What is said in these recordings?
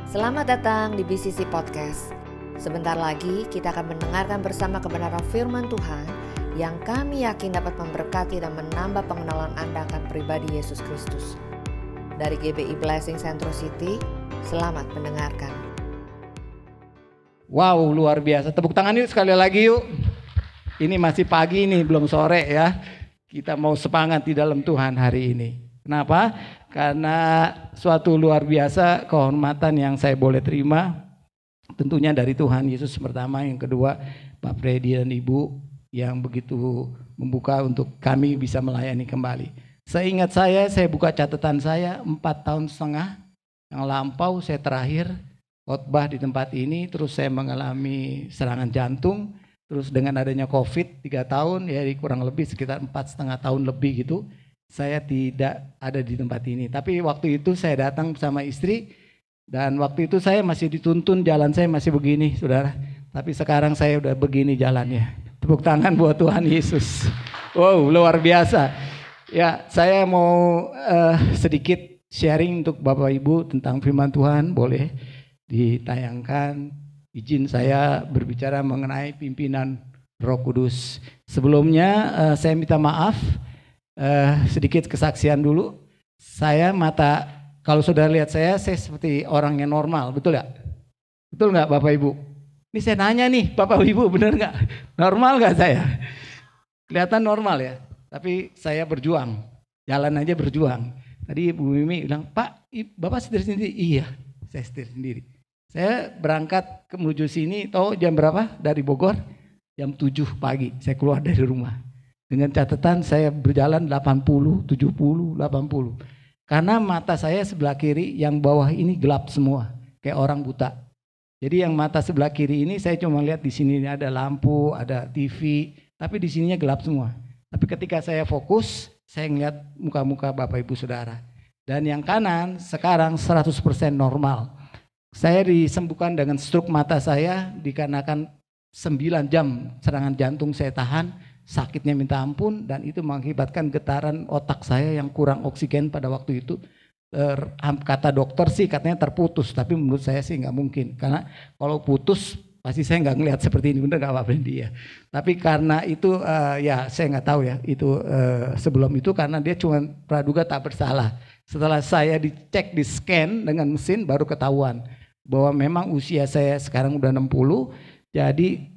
Selamat datang di BCC Podcast. Sebentar lagi kita akan mendengarkan bersama kebenaran firman Tuhan yang kami yakin dapat memberkati dan menambah pengenalan Anda akan pribadi Yesus Kristus. Dari GBI Blessing Central City, selamat mendengarkan. Wow, luar biasa. Tepuk tangan yuk sekali lagi yuk. Ini masih pagi nih, belum sore ya. Kita mau semangat di dalam Tuhan hari ini. Kenapa? Karena suatu luar biasa kehormatan yang saya boleh terima. Tentunya dari Tuhan Yesus pertama, yang kedua Pak Freddy dan Ibu yang begitu membuka untuk kami bisa melayani kembali. Seingat saya buka catatan saya 4,5 tahun yang lampau saya terakhir khotbah di tempat ini, terus saya mengalami serangan jantung, terus dengan adanya COVID 3 tahun, ya kurang lebih sekitar 4,5 tahun lebih gitu, saya tidak ada di tempat ini. Tapi waktu itu saya datang bersama istri, dan waktu itu saya masih dituntun, jalan saya masih begini saudara, tapi sekarang saya udah begini jalannya. Tepuk tangan buat Tuhan Yesus. Wow, luar biasa. Ya, saya mau sedikit sharing untuk Bapak Ibu tentang firman Tuhan, boleh ditayangkan. Izin saya berbicara mengenai pimpinan Roh Kudus. Sebelumnya saya minta maaf, sedikit kesaksian dulu. Kalau saudara lihat saya seperti orang yang normal, betul gak? Betul gak Bapak Ibu? Ini saya nanya nih Bapak Ibu, benar gak? Normal gak saya? Kelihatan normal ya, tapi saya berjuang, jalan aja berjuang. Tadi Bu Mimi bilang, Pak, Bapak setir sendiri? Iya, saya setir sendiri. Saya berangkat menuju sini, tahu jam berapa dari Bogor? Jam 7 pagi saya keluar dari rumah. Dengan catatan saya berjalan 80, 70, 80. Karena mata saya sebelah kiri yang bawah ini gelap semua, kayak orang buta. Jadi yang mata sebelah kiri ini saya cuma lihat di sini ada lampu, ada TV, tapi di sininya gelap semua. Tapi ketika saya fokus, saya ngeliat muka-muka Bapak Ibu Saudara. Dan yang kanan sekarang 100% normal. Saya disembuhkan dengan stroke mata saya dikarenakan 9 jam serangan jantung saya tahan, sakitnya minta ampun, dan itu mengakibatkan getaran otak saya yang kurang oksigen pada waktu itu. Kata dokter sih katanya terputus, tapi menurut saya sih nggak mungkin, karena kalau putus pasti saya nggak ngelihat seperti ini, bener nggak Pak Fendi ya. Tapi karena itu ya saya nggak tahu ya itu sebelum itu, karena dia cuma praduga tak bersalah. Setelah saya dicek di scan dengan mesin baru ketahuan bahwa memang usia saya sekarang udah 60, jadi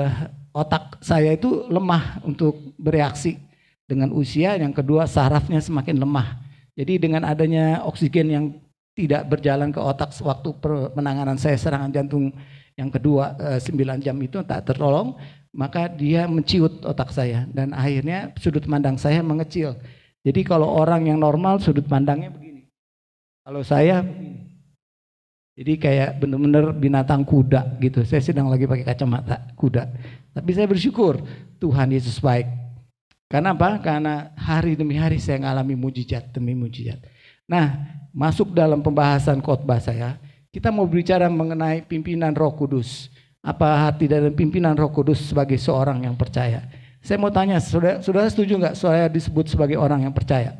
otak saya itu lemah untuk bereaksi dengan usia. Yang kedua sarafnya semakin lemah. Jadi dengan adanya oksigen yang tidak berjalan ke otak waktu penanganan saya serangan jantung yang kedua 9 jam itu tak tertolong, maka dia menciut otak saya dan akhirnya sudut pandang saya mengecil. Jadi kalau orang yang normal sudut pandangnya begini. Kalau saya begini. Jadi kayak benar-benar binatang kuda gitu. Saya sedang lagi pakai kacamata kuda. Tapi saya bersyukur Tuhan Yesus baik. Karena apa? Karena hari demi hari saya mengalami mujizat demi mujizat. Nah, masuk dalam pembahasan khotbah saya, kita mau bicara mengenai pimpinan Roh Kudus. Apa arti dari pimpinan Roh Kudus sebagai seorang yang percaya? Saya mau tanya, saudara setuju nggak saya disebut sebagai orang yang percaya?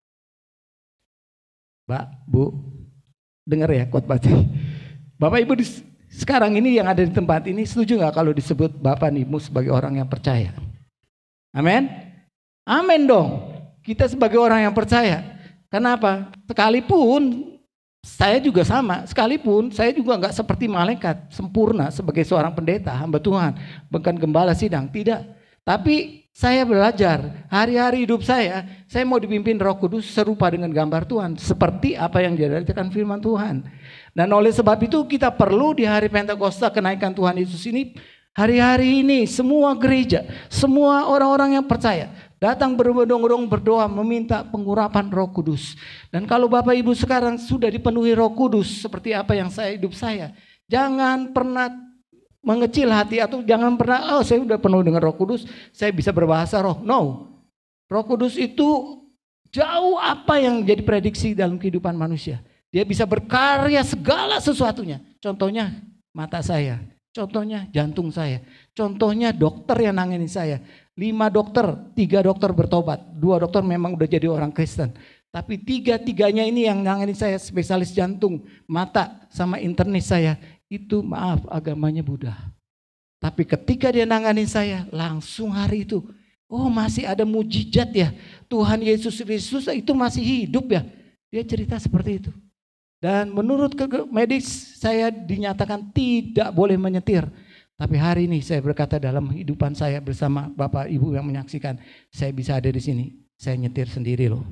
Mbak, Bu, dengar ya khotbah ini. Bapak Ibu sekarang ini yang ada di tempat ini setuju nggak kalau disebut Bapak Ibu sebagai orang yang percaya? Amin? Amin dong. Kita sebagai orang yang percaya. Kenapa? Sekalipun saya juga sama, sekalipun saya juga nggak seperti malaikat sempurna sebagai seorang pendeta, hamba Tuhan, bukan gembala sidang, tidak. Tapi saya belajar, hari-hari hidup saya mau dipimpin Roh Kudus serupa dengan gambar Tuhan, seperti apa yang diajarkan firman Tuhan. Dan oleh sebab itu kita perlu di hari Pentakosta kenaikan Tuhan Yesus ini, hari-hari ini semua gereja, semua orang-orang yang percaya datang berbondong-bondong berdoa meminta pengurapan Roh Kudus. Dan kalau Bapak Ibu sekarang sudah dipenuhi Roh Kudus seperti apa yang hidup saya, jangan pernah mengecil hati atau jangan pernah saya udah penuh dengan Roh Kudus, saya bisa berbahasa roh. No. Roh Kudus itu jauh apa yang jadi prediksi dalam kehidupan manusia. Dia bisa berkarya segala sesuatunya. Contohnya mata saya, contohnya jantung saya, contohnya dokter yang nangani saya. 5 dokter, 3 dokter bertobat, 2 dokter memang udah jadi orang Kristen. Tapi tiga-tiganya ini yang nangani saya, spesialis jantung, mata, sama internis saya. Itu maaf, agamanya Buddha. Tapi ketika dia nangani saya, langsung hari itu, oh masih ada mujizat ya. Tuhan Yesus Kristus itu masih hidup ya. Dia cerita seperti itu. Dan menurut medis saya dinyatakan tidak boleh menyetir. Tapi hari ini saya berkata dalam kehidupan saya bersama Bapak Ibu yang menyaksikan, saya bisa ada di sini. Saya nyetir sendiri loh.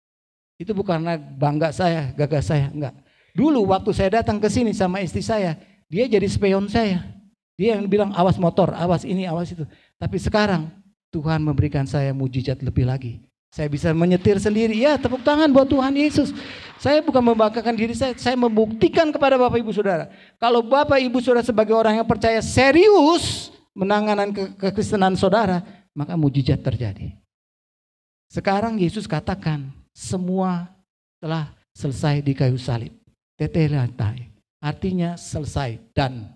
Itu bukan karena bangga saya, gagah saya, enggak. Dulu waktu saya datang ke sini sama istri saya, dia jadi spion saya. Dia yang bilang awas motor, awas ini, awas itu. Tapi sekarang Tuhan memberikan saya mujizat lebih lagi. Saya bisa menyetir sendiri. Ya, tepuk tangan buat Tuhan Yesus. Saya bukan membanggakan diri saya membuktikan kepada Bapak Ibu Saudara. Kalau Bapak Ibu Saudara sebagai orang yang percaya serius menanganan kekristenan saudara, maka mujizat terjadi. Sekarang Yesus katakan, semua telah selesai di kayu salib. Tetelestai. Artinya selesai dan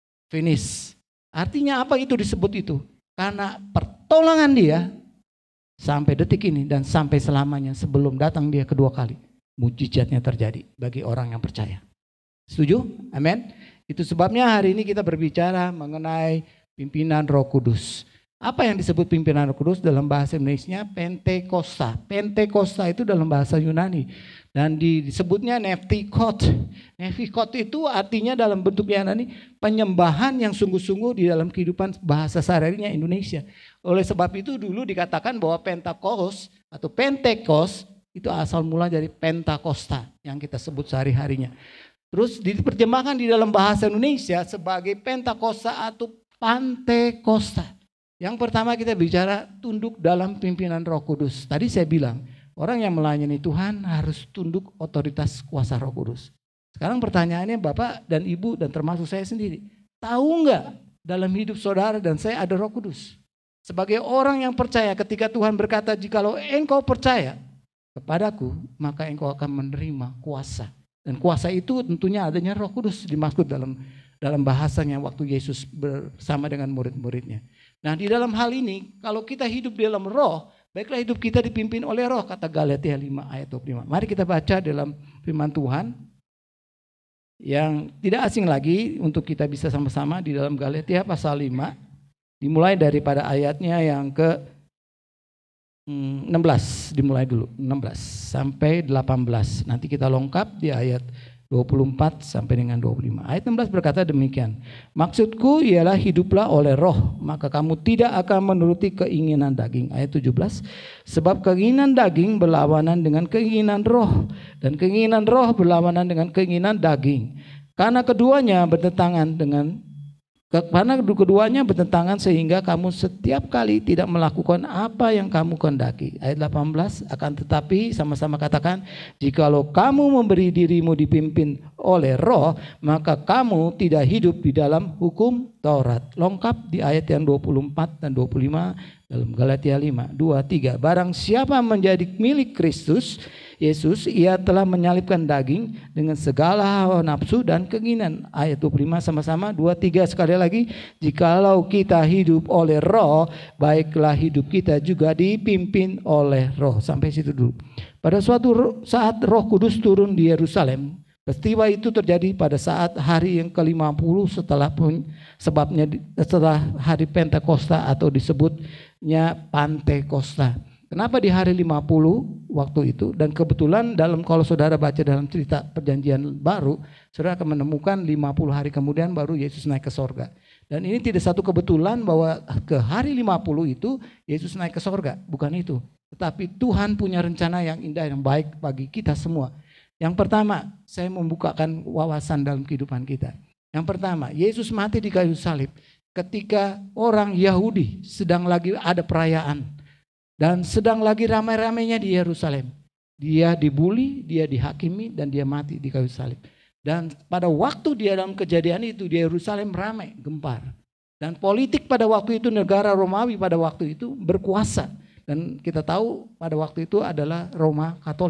finish. Artinya apa itu disebut itu? Karena pertolongan dia sampai detik ini dan sampai selamanya sebelum datang dia kedua kali. Mujizatnya terjadi bagi orang yang percaya. Setuju? Amin. Itu sebabnya hari ini kita berbicara mengenai pimpinan Roh Kudus. Apa yang disebut pimpinan Roh Kudus dalam bahasa Indonesia? Pentekosta. Pentekosta itu dalam bahasa Yunani. Dan disebutnya Neftikot. Neftikot itu artinya dalam bentuk Yunani penyembahan yang sungguh-sungguh di dalam kehidupan bahasa sehari-harinya Indonesia. Oleh sebab itu dulu dikatakan bahwa Pentakos atau Pentekos itu asal mula dari Pentakosta yang kita sebut sehari-harinya. Terus diterjemahkan di dalam bahasa Indonesia sebagai Pentakosta atau Pantekosta. Yang pertama kita bicara tunduk dalam pimpinan Roh Kudus. Tadi saya bilang orang yang melayani Tuhan harus tunduk otoritas kuasa Roh Kudus. Sekarang pertanyaannya Bapak dan Ibu dan termasuk saya sendiri. Tahu enggak dalam hidup saudara dan saya ada Roh Kudus? Sebagai orang yang percaya ketika Tuhan berkata jikalau engkau percaya kepadaku maka engkau akan menerima kuasa. Dan kuasa itu tentunya adanya Roh Kudus dimaksud dalam bahasanya waktu Yesus bersama dengan murid-muridnya. Nah di dalam hal ini kalau kita hidup di dalam roh, baiklah hidup kita dipimpin oleh roh, kata Galatia 5 ayat 25. Mari kita baca dalam firman Tuhan yang tidak asing lagi untuk kita bisa sama-sama di dalam Galatia pasal 5. Dimulai daripada ayatnya yang ke 16, dimulai dulu 16 sampai 18. Nanti kita lengkap di ayat 24 sampai dengan 25. Ayat 16 berkata demikian. Maksudku ialah hiduplah oleh roh, maka kamu tidak akan menuruti keinginan daging. Ayat 17. Sebab keinginan daging berlawanan dengan keinginan roh, dan keinginan roh berlawanan dengan keinginan daging. Karena keduanya bertentangan sehingga kamu setiap kali tidak melakukan apa yang kamu kehendaki. Ayat 18, akan tetapi sama-sama katakan, jikalau kamu memberi dirimu dipimpin oleh roh, maka kamu tidak hidup di dalam hukum Taurat. Lengkap di ayat yang 24 dan 25 dalam Galatia 5, 2, 3. Barang siapa menjadi milik Kristus Yesus, ia telah menyalibkan daging dengan segala hawa nafsu dan keinginan. Ayat 25 sama-sama, 2, 3 sekali lagi. Jikalau kita hidup oleh roh, baiklah hidup kita juga dipimpin oleh roh. Sampai situ dulu. Pada suatu saat Roh Kudus turun di Yerusalem. Peristiwa itu terjadi pada saat hari yang ke-50 setelah hari Pentakosta atau disebutnya Pantekosta. Kenapa di hari 50 waktu itu? Dan kebetulan kalau saudara baca dalam cerita perjanjian baru, saudara akan menemukan 50 hari kemudian baru Yesus naik ke sorga. Dan ini tidak satu kebetulan bahwa ke hari 50 itu Yesus naik ke sorga. Bukan itu. Tetapi Tuhan punya rencana yang indah, yang baik bagi kita semua. Yang pertama, saya membukakan wawasan dalam kehidupan kita. Yang pertama, Yesus mati di kayu salib ketika orang Yahudi sedang lagi ada perayaan. Dan sedang lagi ramai-ramainya di Yerusalem. Dia dibuli, dia dihakimi, dan dia mati di kayu salib. Dan pada waktu dia dalam kejadian itu, di Yerusalem ramai, gempar. Dan politik pada waktu itu, negara Romawi pada waktu itu berkuasa. Dan kita tahu pada waktu itu adalah Roma Katolik.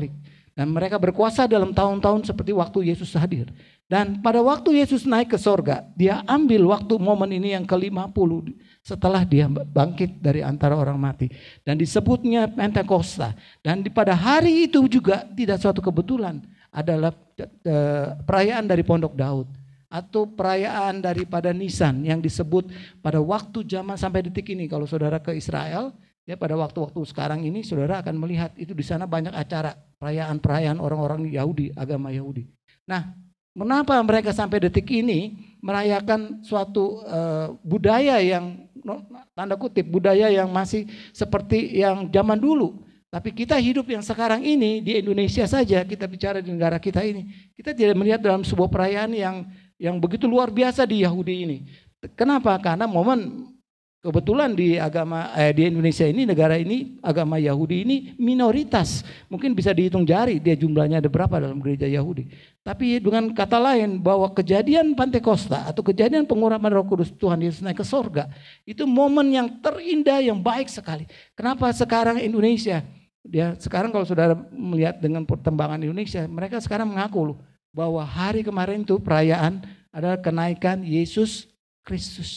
Dan mereka berkuasa dalam tahun-tahun seperti waktu Yesus hadir. Dan pada waktu Yesus naik ke sorga, dia ambil waktu momen ini yang ke-50 setelah dia bangkit dari antara orang mati. Dan disebutnya Pentakosta. Dan pada hari itu juga tidak suatu kebetulan adalah perayaan dari Pondok Daud. Atau perayaan daripada Nisan yang disebut pada waktu zaman sampai detik ini. Kalau saudara ke Israel, ya pada waktu-waktu sekarang ini saudara akan melihat itu di sana banyak acara perayaan-perayaan orang-orang Yahudi, agama Yahudi. Nah, mengapa mereka sampai detik ini merayakan suatu budaya yang tanda kutip budaya yang masih seperti yang zaman dulu. Tapi kita hidup yang sekarang ini di Indonesia saja, kita bicara di negara kita ini, kita tidak melihat dalam sebuah perayaan yang begitu luar biasa di Yahudi ini. Kenapa? Karena momen kebetulan di di Indonesia ini, negara ini, agama Yahudi ini minoritas. Mungkin bisa dihitung jari dia jumlahnya ada berapa dalam gereja Yahudi. Tapi dengan kata lain bahwa kejadian Pentakosta atau kejadian pengurapan Roh Kudus Tuhan Yesus naik ke sorga, itu momen yang terindah, yang baik sekali. Kenapa sekarang Indonesia, sekarang kalau saudara melihat dengan perkembangan Indonesia, mereka sekarang mengaku bahwa hari kemarin itu perayaan adalah kenaikan Yesus Kristus.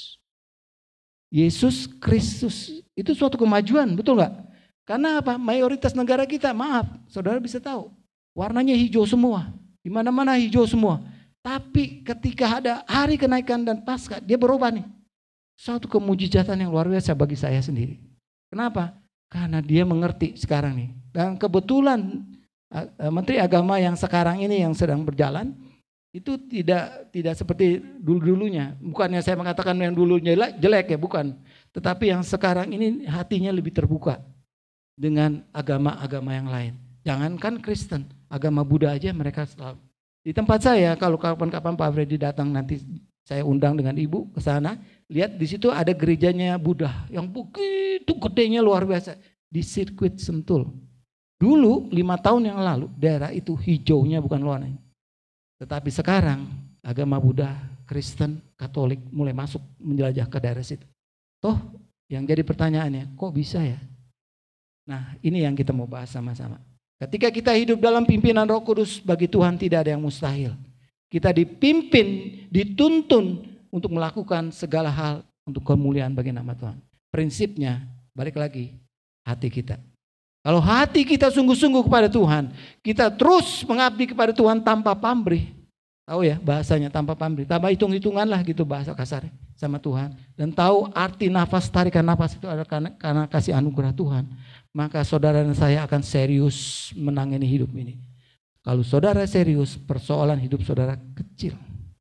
Yesus Kristus itu suatu kemajuan, betul nggak? Karena apa? Mayoritas negara kita, maaf, saudara bisa tahu, warnanya hijau semua, di mana-mana hijau semua. Tapi ketika ada hari kenaikan dan Paskah, dia berubah nih. Suatu kemujizatan yang luar biasa bagi saya sendiri. Kenapa? Karena dia mengerti sekarang nih. Dan kebetulan Menteri Agama yang sekarang ini yang sedang berjalan, itu tidak seperti dulu-dulunya. Bukannya saya mengatakan yang dulu jelek ya, bukan. Tetapi yang sekarang ini hatinya lebih terbuka dengan agama-agama yang lain. Jangankan Kristen, agama Buddha aja mereka selalu. Di tempat saya, kalau kapan-kapan Pak Freddy datang nanti saya undang dengan ibu ke sana, lihat di situ ada gerejanya Buddha yang begitu gedenya luar biasa di sirkuit Sentul. Dulu 5 tahun yang lalu daerah itu hijaunya bukan warnanya. Tetapi sekarang agama Buddha, Kristen, Katolik mulai masuk menjelajah ke daerah situ. Toh yang jadi pertanyaannya, kok bisa ya? Nah ini yang kita mau bahas sama-sama. Ketika kita hidup dalam pimpinan Roh Kudus, bagi Tuhan tidak ada yang mustahil. Kita dipimpin, dituntun untuk melakukan segala hal untuk kemuliaan bagi nama Tuhan. Prinsipnya balik lagi hati kita. Kalau hati kita sungguh-sungguh kepada Tuhan, kita terus mengabdi kepada Tuhan tanpa pamrih. Tahu ya bahasanya tanpa pamrih, tanpa hitung-hitungan lah gitu bahasa kasar sama Tuhan. Dan tahu arti nafas, tarikan nafas itu adalah karena kasih anugerah Tuhan. Maka saudara dan saya akan serius menangani hidup ini. Kalau saudara serius, persoalan hidup saudara kecil.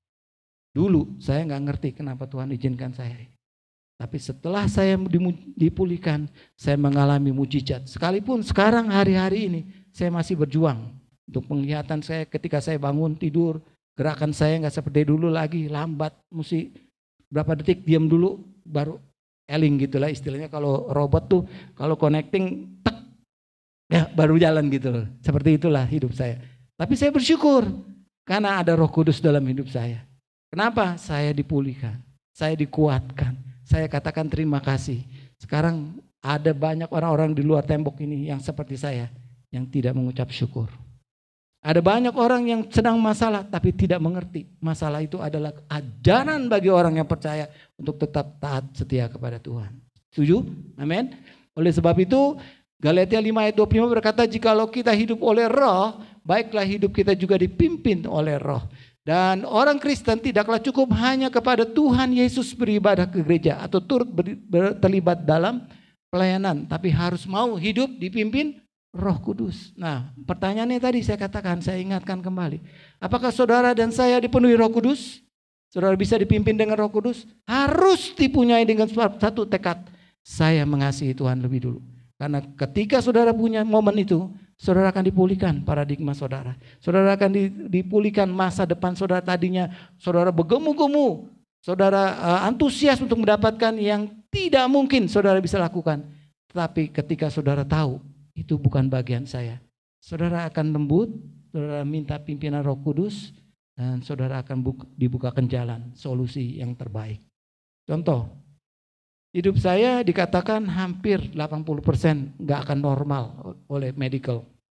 Dulu saya nggak ngerti kenapa Tuhan izinkan saya. Tapi setelah saya dipulihkan, saya mengalami mujizat. Sekalipun sekarang hari-hari ini saya masih berjuang untuk penglihatan saya ketika saya bangun tidur, gerakan saya nggak seperti dulu lagi, lambat, mesti berapa detik diam dulu baru eling gitulah istilahnya. Kalau robot tuh kalau connecting tek, ya baru jalan gitu loh. Seperti itulah hidup saya. Tapi saya bersyukur karena ada Roh Kudus dalam hidup saya. Kenapa? Saya dipulihkan, saya dikuatkan. Saya katakan terima kasih. Sekarang ada banyak orang-orang di luar tembok ini yang seperti saya, yang tidak mengucap syukur. Ada banyak orang yang sedang masalah tapi tidak mengerti. Masalah itu adalah ajaran bagi orang yang percaya untuk tetap taat setia kepada Tuhan. Setuju? Amin. Oleh sebab itu Galatia 5 ayat 25 berkata, jikalau kita hidup oleh Roh, baiklah hidup kita juga dipimpin oleh Roh. Dan orang Kristen tidaklah cukup hanya kepada Tuhan Yesus beribadah ke gereja atau turut terlibat dalam pelayanan, tapi harus mau hidup dipimpin Roh Kudus. Nah, pertanyaannya tadi saya katakan, saya ingatkan kembali. Apakah saudara dan saya dipenuhi Roh Kudus? Saudara bisa dipimpin dengan Roh Kudus? Harus dipunyai dengan satu tekad. Saya mengasihi Tuhan lebih dulu. Karena ketika saudara punya momen itu, saudara akan dipulihkan paradigma saudara. Saudara akan dipulihkan masa depan saudara tadinya. Saudara bergemu-gemu. Saudara antusias untuk mendapatkan yang tidak mungkin saudara bisa lakukan. Tetapi ketika saudara tahu, itu bukan bagian saya. Saudara akan lembut, saudara minta pimpinan Roh Kudus, dan saudara akan dibukakan jalan, solusi yang terbaik. Contoh, hidup saya dikatakan hampir 80% gak akan normal oleh medical.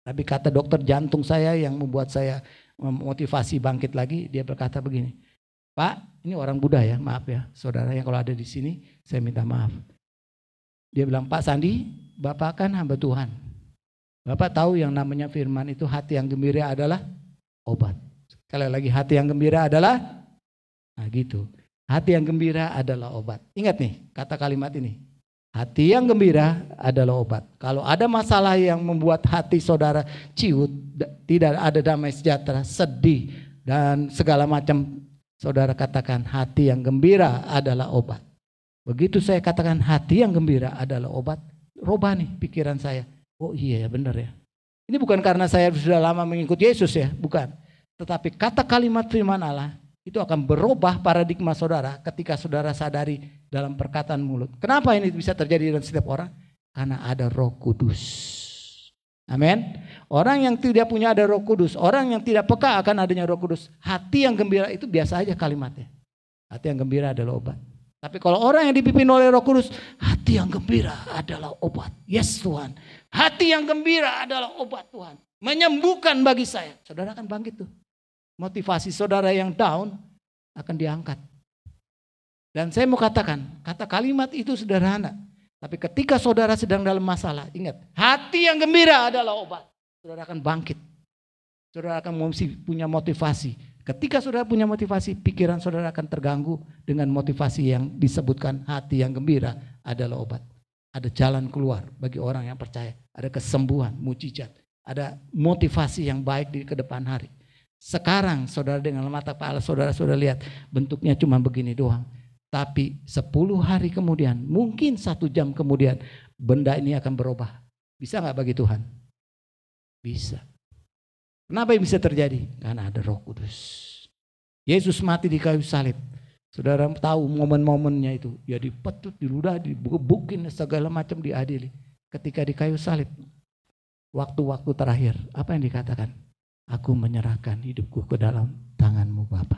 Tapi kata dokter jantung saya yang membuat saya memotivasi bangkit lagi, dia berkata begini, Pak, ini orang Buddha ya, maaf ya, saudara yang kalau ada di sini, saya minta maaf. Dia bilang, Pak Sandi, Bapak kan hamba Tuhan. Bapak tahu yang namanya firman itu hati yang gembira adalah obat. Sekali lagi, hati yang gembira adalah, nah gitu. Hati yang gembira adalah obat. Ingat nih kata kalimat ini. Hati yang gembira adalah obat. Kalau ada masalah yang membuat hati saudara ciut, tidak ada damai sejahtera, sedih, dan segala macam, saudara katakan hati yang gembira adalah obat. Begitu saya katakan hati yang gembira adalah obat, robah nih pikiran saya. Oh iya ya benar ya. Ini bukan karena saya sudah lama mengikuti Yesus ya, bukan. Tetapi kata kalimat firman Allah itu akan berubah paradigma saudara ketika saudara sadari dalam perkataan mulut. Kenapa ini bisa terjadi dalam setiap orang? Karena ada Roh Kudus. Amin. Orang yang tidak punya ada Roh Kudus, orang yang tidak peka akan adanya Roh Kudus, hati yang gembira itu biasa aja kalimatnya. Hati yang gembira adalah obat. Tapi kalau orang yang dipimpin oleh Roh Kudus, hati yang gembira adalah obat. Yes Tuhan. Hati yang gembira adalah obat Tuhan. Menyembuhkan bagi saya. Saudara akan bangkit tuh. Motivasi saudara yang down akan diangkat. Dan saya mau katakan, kata kalimat itu sederhana. Tapi ketika saudara sedang dalam masalah, ingat, hati yang gembira adalah obat. Saudara akan bangkit. Saudara akan punya motivasi. Ketika saudara punya motivasi, pikiran saudara akan terganggu dengan motivasi yang disebutkan hati yang gembira adalah obat. Ada jalan keluar bagi orang yang percaya. Ada kesembuhan, mujizat. Ada motivasi yang baik di ke depan hari. Sekarang saudara dengan mata kepala saudara sudah lihat bentuknya cuma begini doang. Tapi 10 hari kemudian, mungkin 1 jam kemudian benda ini akan berubah. Bisa gak bagi Tuhan? Bisa. Kenapa yang bisa terjadi? Karena ada Roh Kudus. Yesus mati di kayu salib. Saudara tahu momen-momennya itu. Ya dipetut, diludah, dibukin segala macam diadili. Ketika di kayu salib. Waktu-waktu terakhir. Apa yang dikatakan? Aku menyerahkan hidupku ke dalam tangan-Mu Bapa.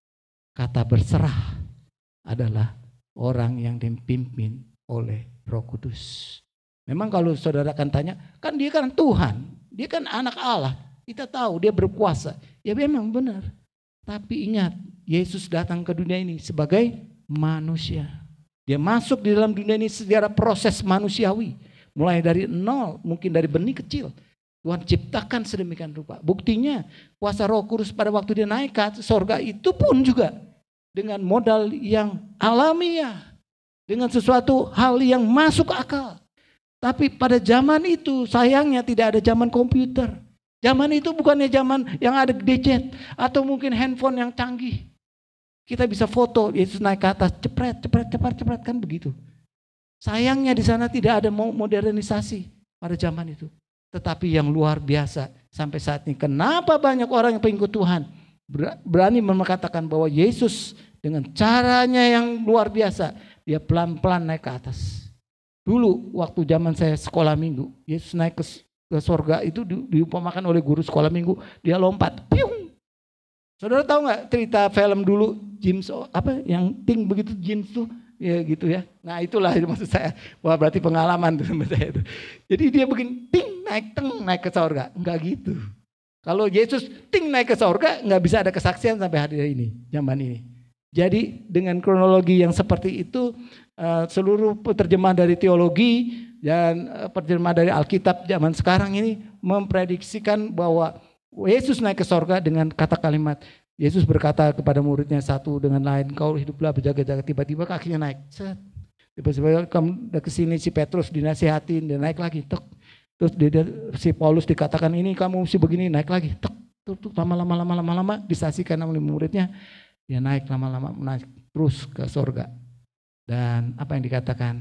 Kata berserah adalah orang yang dipimpin oleh Roh Kudus. Memang kalau saudara akan tanya, kan dia kan Tuhan, dia kan anak Allah. Kita tahu dia berkuasa. Ya memang benar. Tapi ingat, Yesus datang ke dunia ini sebagai manusia. Dia masuk di dalam dunia ini secara proses manusiawi. Mulai dari nol, mungkin dari benih kecil. Tuhan ciptakan sedemikian rupa. Buktinya kuasa Roh Kudus pada waktu dia naik ke sorga itu pun juga dengan modal yang alamiah. Dengan sesuatu hal yang masuk akal. Tapi pada zaman itu sayangnya tidak ada zaman komputer. Zaman itu bukannya zaman yang ada gadget atau mungkin handphone yang canggih. Kita bisa foto, Yesus naik ke atas, cepret kan begitu. Sayangnya di sana tidak ada modernisasi pada zaman itu. Tetapi yang luar biasa sampai saat ini. Kenapa banyak orang yang pengikut Tuhan berani mengatakan bahwa Yesus dengan caranya yang luar biasa. Dia pelan-pelan naik ke atas. Dulu waktu zaman saya sekolah minggu. Yesus naik ke sorga itu diumpamakan oleh guru sekolah minggu. Dia lompat. Piung. Saudara tahu gak cerita film dulu James apa yang ting begitu James tuh. Ya gitu ya. Nah itulah maksud saya. Wah berarti pengalaman tuh sama saya itu. Jadi dia begini ting naik ke sorga. Enggak gitu. Kalau Yesus ting naik ke sorga enggak bisa ada kesaksian sampai hari ini. Zaman ini. Jadi dengan kronologi yang seperti itu seluruh terjemahan dari teologi dan terjemahan dari Alkitab zaman sekarang ini memprediksikan bahwa Yesus naik ke sorga dengan kata kalimat. Yesus berkata kepada muridnya satu dengan lain, kau hiduplah berjaga-jaga, tiba-tiba kakinya naik. Set. Tiba-tiba kamu kesini si Petrus dinasihatin, dia naik lagi. Tek. Terus si Paulus dikatakan ini kamu mesti begini, naik lagi. Tek. Lama-lama disaksikan oleh muridnya, dia naik lama-lama naik terus ke sorga. Dan apa yang dikatakan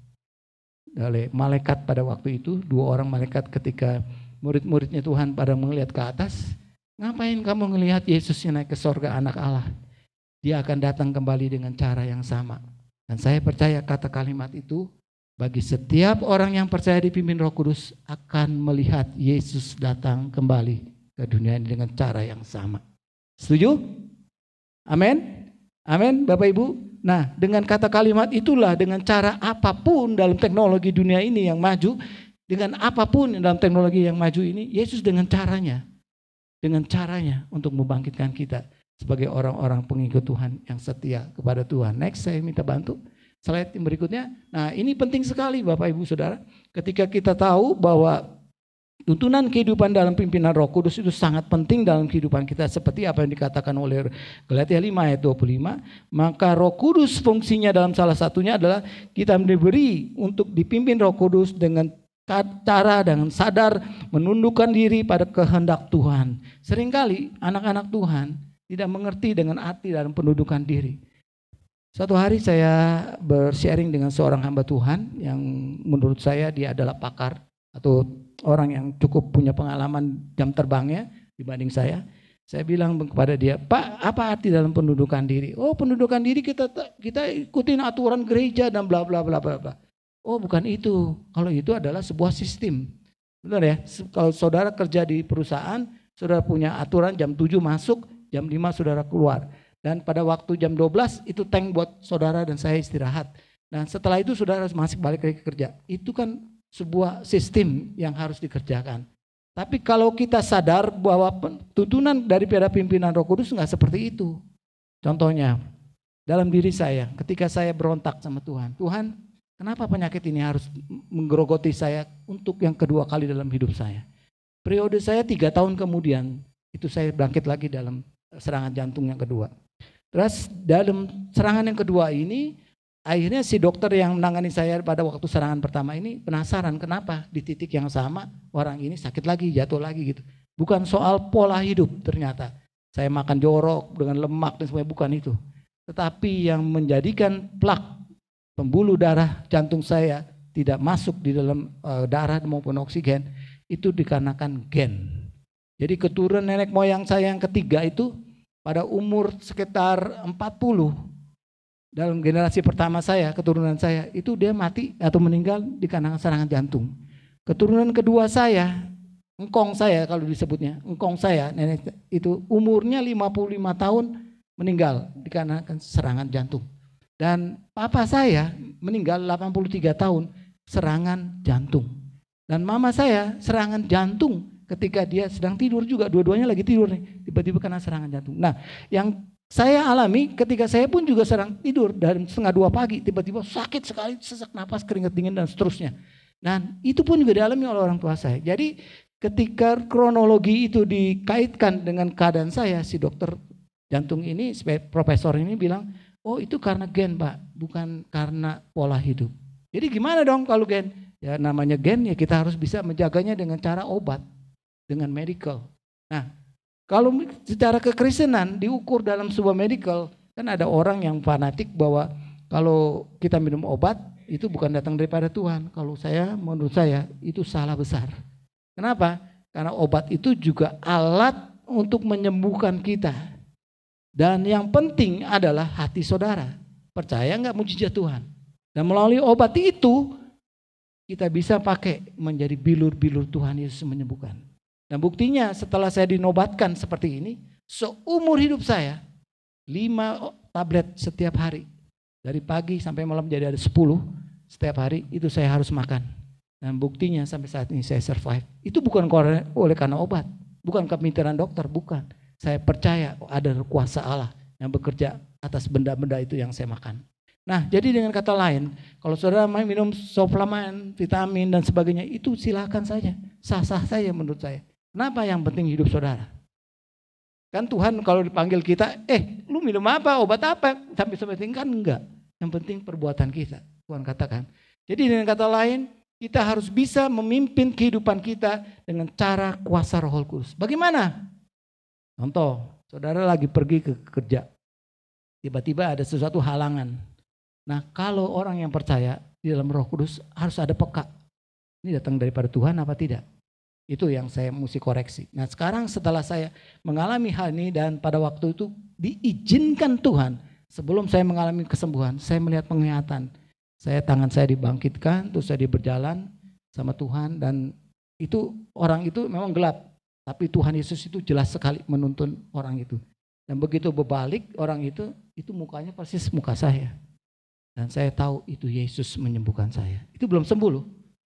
oleh malaikat pada waktu itu, 2 orang malaikat ketika murid-muridnya Tuhan pada melihat ke atas, ngapain kamu ngelihat Yesus yang naik ke sorga anak Allah? Dia akan datang kembali dengan cara yang sama. Dan saya percaya kata kalimat itu bagi setiap orang yang percaya dipimpin Roh Kudus akan melihat Yesus datang kembali ke dunia ini dengan cara yang sama. Setuju? Amin? Amin Bapak Ibu? Nah dengan kata kalimat itulah dengan cara apapun dalam teknologi dunia ini yang maju, Dengan apapun dalam teknologi yang maju ini, Yesus dengan caranya untuk membangkitkan kita sebagai orang-orang pengikut Tuhan yang setia kepada Tuhan. Next, saya minta bantu. Slide yang berikutnya. Nah, ini penting sekali Bapak Ibu Saudara. Ketika kita tahu bahwa tuntunan kehidupan dalam pimpinan Roh Kudus itu sangat penting dalam kehidupan kita, seperti apa yang dikatakan oleh Galatia 5 ayat 25, maka Roh Kudus fungsinya dalam salah satunya adalah kita diberi untuk dipimpin Roh Kudus dengan cara dengan sadar menundukkan diri pada kehendak Tuhan. Seringkali anak-anak Tuhan tidak mengerti dengan arti dalam penundukan diri. Suatu hari saya bersharing dengan seorang hamba Tuhan yang menurut saya dia adalah pakar atau orang yang cukup punya pengalaman jam terbangnya dibanding saya. Saya bilang kepada dia, Pak, apa arti dalam penundukan diri? Oh, penundukan diri kita ikutin aturan gereja dan bla bla bla bla bla. Oh, bukan itu. Kalau itu adalah sebuah sistem. Benar ya? Kalau saudara kerja di perusahaan, saudara punya aturan jam 7 masuk, jam 5 saudara keluar. Dan pada waktu jam 12 itu tank buat saudara dan saya istirahat. Dan setelah itu saudara masih balik lagi ke kerja. Itu kan sebuah sistem yang harus dikerjakan. Tapi kalau kita sadar bahwa tuntunan daripada pimpinan Roh Kudus nggak seperti itu. Contohnya, dalam diri saya ketika saya berontak sama Tuhan. Tuhan, kenapa penyakit ini harus menggerogoti saya untuk yang kedua kali dalam hidup saya? Periode saya 3 tahun kemudian, itu saya bangkit lagi dalam serangan jantung yang kedua. Terus dalam serangan yang kedua ini, akhirnya si dokter yang menangani saya pada waktu serangan pertama ini penasaran kenapa di titik yang sama orang ini sakit lagi, jatuh lagi gitu. Bukan soal pola hidup ternyata. Saya makan jorok dengan lemak dan semuanya, bukan itu. Tetapi yang menjadikan plak pembuluh darah jantung saya tidak masuk di dalam darah maupun oksigen itu dikarenakan gen. Jadi keturunan nenek moyang saya yang ketiga itu pada umur sekitar 40 dalam generasi pertama saya, keturunan saya itu dia mati atau meninggal dikarenakan serangan jantung. Keturunan kedua saya, engkong saya kalau disebutnya, engkong saya nenek itu umurnya 55 tahun meninggal dikarenakan serangan jantung. Dan papa saya meninggal 83 tahun serangan jantung. Dan mama saya serangan jantung ketika dia sedang tidur juga, dua-duanya lagi tidur nih, tiba-tiba kena serangan jantung. Nah, yang saya alami ketika saya pun juga sedang tidur dari 1:30 pagi, tiba-tiba sakit sekali, sesak napas, keringat dingin dan seterusnya. Dan itu pun juga dialami oleh orang tua saya. Jadi ketika kronologi itu dikaitkan dengan keadaan saya, si dokter jantung ini, profesor ini bilang, oh itu karena gen Pak, bukan karena pola hidup. Jadi gimana dong kalau gen? Ya namanya gen ya kita harus bisa menjaganya dengan cara obat, dengan medical. Nah, kalau secara kekristenan diukur dalam sebuah medical, kan ada orang yang fanatik bahwa kalau kita minum obat itu bukan datang daripada Tuhan. Kalau menurut saya itu salah besar. Kenapa? Karena obat itu juga alat untuk menyembuhkan kita. Dan yang penting adalah hati saudara. Percaya nggak mujizat Tuhan? Dan melalui obat itu kita bisa pakai menjadi bilur-bilur Tuhan Yesus menyembuhkan. Dan buktinya setelah saya dinobatkan seperti ini, seumur hidup saya 5 tablet setiap hari. Dari pagi sampai malam jadi ada 10 setiap hari itu saya harus makan. Dan buktinya sampai saat ini saya survive. Itu bukan oleh karena obat, bukan kepintaran dokter, bukan. Saya percaya ada kuasa Allah yang bekerja atas benda-benda itu yang saya makan. Nah, jadi dengan kata lain, kalau saudara mau minum suplemen, vitamin dan sebagainya, itu silakan saja. Sah-sah saja menurut saya. Kenapa? Yang penting hidup saudara. Kan Tuhan kalau dipanggil kita, lu minum apa, obat apa? Sampai kan enggak. Yang penting perbuatan kita, Tuhan katakan. Jadi dengan kata lain, kita harus bisa memimpin kehidupan kita dengan cara kuasa Roh Kudus. Bagaimana? Contoh, saudara lagi pergi ke kerja. Tiba-tiba ada sesuatu halangan. Nah, kalau orang yang percaya di dalam Roh Kudus harus ada peka. Ini datang daripada Tuhan apa tidak? Itu yang saya mesti koreksi. Nah, sekarang setelah saya mengalami hal ini dan pada waktu itu diizinkan Tuhan, sebelum saya mengalami kesembuhan, saya melihat penglihatan. Tangan saya dibangkitkan, terus saya berjalan sama Tuhan dan itu orang itu memang gelap. Tapi Tuhan Yesus itu jelas sekali menuntun orang itu. Dan begitu berbalik orang itu mukanya persis muka saya. Dan saya tahu itu Yesus menyembuhkan saya. Itu belum sembuh loh.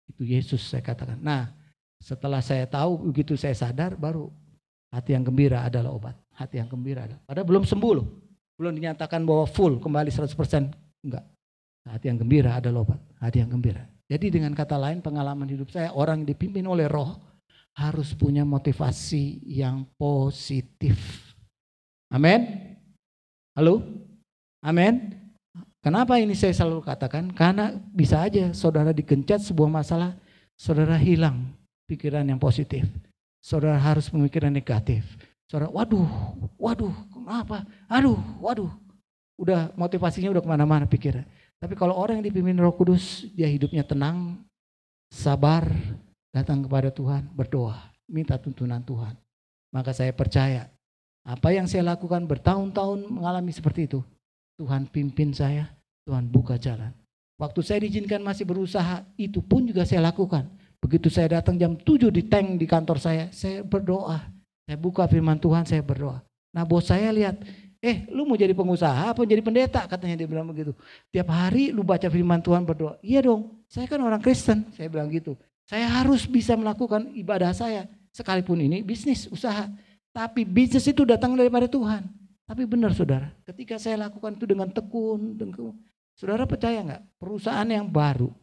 Itu Yesus saya katakan. Nah, setelah saya tahu, begitu saya sadar, baru hati yang gembira adalah obat. Hati yang gembira adalah. Padahal belum sembuh loh. Belum dinyatakan bahwa full, kembali 100%. Enggak. Hati yang gembira adalah obat. Hati yang gembira. Jadi dengan kata lain, pengalaman hidup saya, orang yang dipimpin oleh Roh harus punya motivasi yang positif. Amin. Halo? Amin. Kenapa ini saya selalu katakan? Karena bisa aja saudara digencet sebuah masalah, saudara hilang pikiran yang positif. Saudara harus pemikiran negatif. Saudara, waduh, kenapa? Waduh. Udah motivasinya udah kemana-mana pikiran. Tapi kalau orang yang dipimpin Roh Kudus, dia hidupnya tenang, sabar, datang kepada Tuhan, berdoa, minta tuntunan Tuhan. Maka saya percaya, apa yang saya lakukan bertahun-tahun mengalami seperti itu. Tuhan pimpin saya, Tuhan buka jalan. Waktu saya diizinkan masih berusaha, itu pun juga saya lakukan. Begitu saya datang jam 7 di tank di kantor saya berdoa. Saya buka firman Tuhan, saya berdoa. Nah bos saya lihat, lu mau jadi pengusaha apa jadi pendeta? Katanya dia bilang begitu. Tiap hari lu baca firman Tuhan berdoa. Iya dong, saya kan orang Kristen, saya bilang gitu. Saya harus bisa melakukan ibadah saya. Sekalipun ini bisnis, usaha. Tapi bisnis itu datang daripada Tuhan. Tapi benar saudara, ketika saya lakukan itu dengan tekun, saudara percaya nggak? Perusahaan yang baru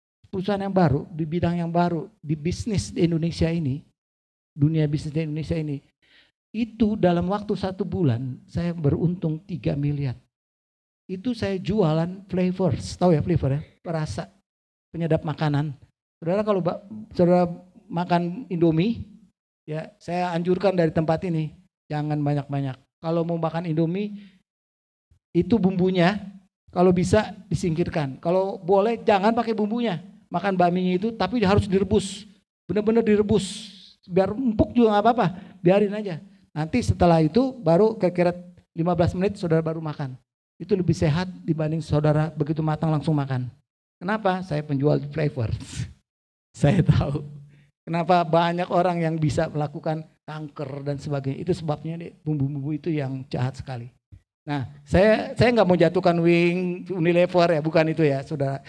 di bidang yang baru, di bisnis di Indonesia ini, dunia bisnis di Indonesia ini, itu dalam waktu 1 bulan saya beruntung 3 miliar. Itu saya jualan flavors, tahu ya flavor ya, perasa, penyedap makanan. Saudara kalau saudara makan Indomie, ya saya anjurkan dari tempat ini, jangan banyak-banyak. Kalau mau makan Indomie, itu bumbunya kalau bisa disingkirkan. Kalau boleh jangan pakai bumbunya. Makan bakminya itu tapi harus direbus. Benar-benar direbus. Biar empuk juga gak apa-apa. Biarin aja. Nanti setelah itu baru kira-kira 15 menit saudara baru makan. Itu lebih sehat dibanding saudara begitu matang langsung makan. Kenapa? Saya penjual flavor. Saya tahu. Kenapa banyak orang yang bisa melakukan kanker dan sebagainya. Itu sebabnya bumbu-bumbu itu yang jahat sekali. Nah, saya nggak mau jatuhkan Unilever ya, bukan itu ya, saudara.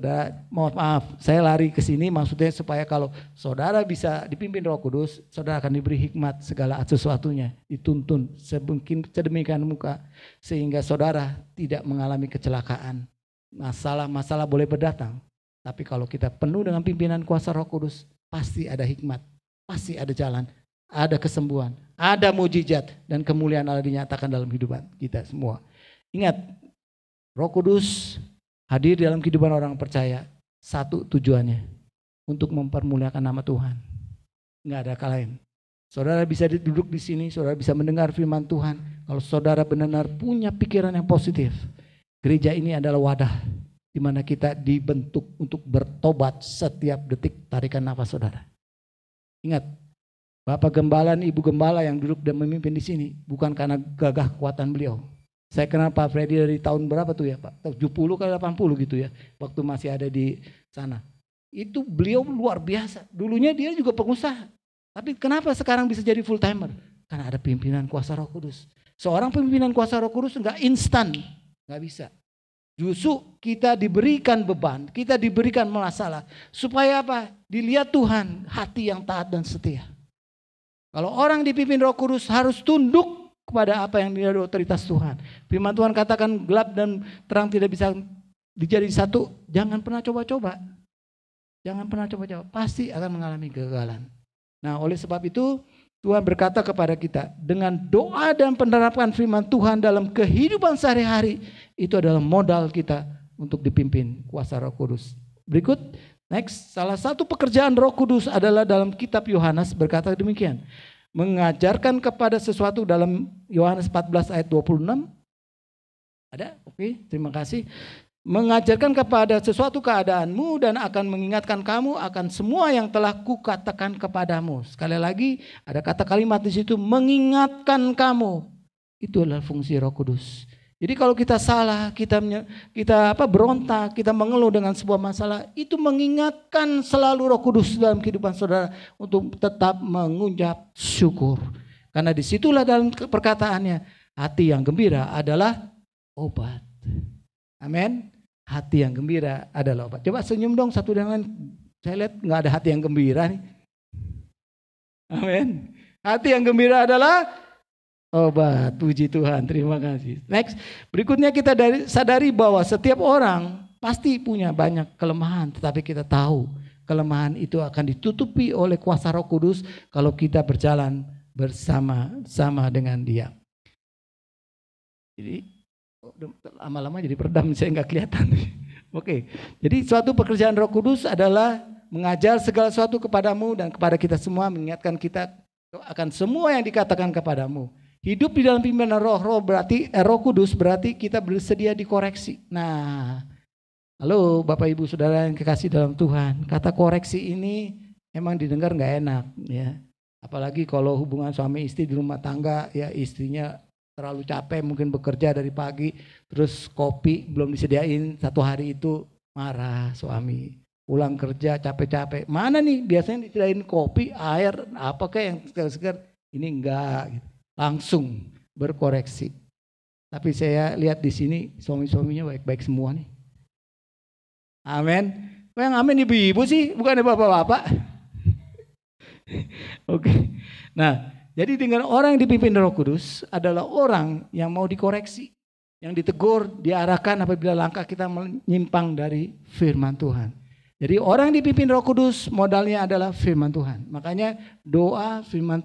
Maaf, saya lari ke sini maksudnya supaya kalau saudara bisa dipimpin Roh Kudus, saudara akan diberi hikmat segala sesuatunya, dituntun sedemikian muka sehingga saudara tidak mengalami kecelakaan. Masalah-masalah boleh berdatang, tapi kalau kita penuh dengan pimpinan kuasa Roh Kudus, pasti ada hikmat, pasti ada jalan, ada kesembuhan, ada mujizat dan kemuliaan Allah dinyatakan dalam kehidupan kita semua. Ingat, Roh Kudus hadir dalam kehidupan orang percaya, satu tujuannya, untuk mempermuliakan nama Tuhan. Enggak ada hal lain. Saudara bisa duduk di sini, saudara bisa mendengar firman Tuhan. Kalau saudara benar-benar punya pikiran yang positif, gereja ini adalah wadah di mana kita dibentuk untuk bertobat setiap detik tarikan nafas saudara. Ingat, Bapak Gembala, Ibu Gembala yang duduk dan memimpin di sini bukan karena gagah kekuatan beliau. Saya kenal Pak Freddy dari tahun berapa tuh ya Pak? 70 ke 80 gitu ya, waktu masih ada di sana. Itu beliau luar biasa. Dulunya dia juga pengusaha. Tapi kenapa sekarang bisa jadi full timer? Karena ada pimpinan kuasa Roh Kudus. Seorang pimpinan kuasa Roh Kudus enggak instan, enggak bisa. Justru kita diberikan beban, kita diberikan masalah. Supaya apa? Dilihat Tuhan, hati yang taat dan setia. Kalau orang dipimpin Roh Kudus harus tunduk kepada apa yang dia otoritas Tuhan. Firman Tuhan katakan gelap dan terang tidak bisa dijadi satu. Jangan pernah coba-coba. Jangan pernah coba-coba. Pasti akan mengalami kegagalan. Nah oleh sebab itu Tuhan berkata kepada kita, dengan doa dan penerapan firman Tuhan dalam kehidupan sehari-hari, itu adalah modal kita untuk dipimpin kuasa Roh Kudus. Berikut, next, salah satu pekerjaan Roh Kudus adalah dalam kitab Yohanes berkata demikian, mengajarkan kepada sesuatu dalam Yohanes 14 ayat 26. Ada? Oke, terima kasih. Mengajarkan kepada sesuatu keadaanmu dan akan mengingatkan kamu akan semua yang telah kukatakan kepadamu. Sekali lagi ada kata kalimat di situ, mengingatkan kamu. Itu adalah fungsi Roh Kudus. Jadi kalau kita salah, kita berontak, kita mengeluh dengan sebuah masalah, itu mengingatkan selalu Roh Kudus dalam kehidupan saudara untuk tetap mengucap syukur. Karena disitulah dalam perkataannya, hati yang gembira adalah obat. Amin. Hati yang gembira adalah obat. Coba senyum dong satu dengan lain. Saya lihat nggak ada hati yang gembira nih. Amin. Hati yang gembira adalah obat. Puji Tuhan, terima kasih. Next, berikutnya kita sadari bahwa setiap orang pasti punya banyak kelemahan, tetapi kita tahu kelemahan itu akan ditutupi oleh kuasa Roh Kudus kalau kita berjalan bersama-sama dengan Dia. Jadi lama-lama jadi peredam, saya nggak kelihatan. Oke, jadi suatu pekerjaan Roh Kudus adalah mengajar segala sesuatu kepadamu dan kepada kita semua, mengingatkan kita akan semua yang dikatakan kepadamu. Hidup di dalam pimpinan Roh berarti Roh Kudus berarti kita bersedia dikoreksi. Nah, halo Bapak Ibu Saudara yang kekasih dalam Tuhan, kata koreksi ini emang didengar nggak enak, ya. Apalagi kalau hubungan suami istri di rumah tangga, ya istrinya terlalu capek mungkin bekerja dari pagi, terus kopi belum disediain satu hari itu, marah suami. Pulang kerja capek-capek, mana nih biasanya disediain kopi, air, apakah yang segar-segar, ini enggak, gitu. Langsung berkoreksi. Tapi saya lihat di sini suami-suaminya baik-baik semua nih. Amin. Yang amin ibu-ibu sih, bukan bapak-bapak. Oke. Nah, jadi dengan orang yang dipimpin Roh Kudus adalah orang yang mau dikoreksi, yang ditegur, diarahkan apabila langkah kita menyimpang dari firman Tuhan. Jadi orang yang dipimpin Roh Kudus modalnya adalah firman Tuhan. Makanya doa firman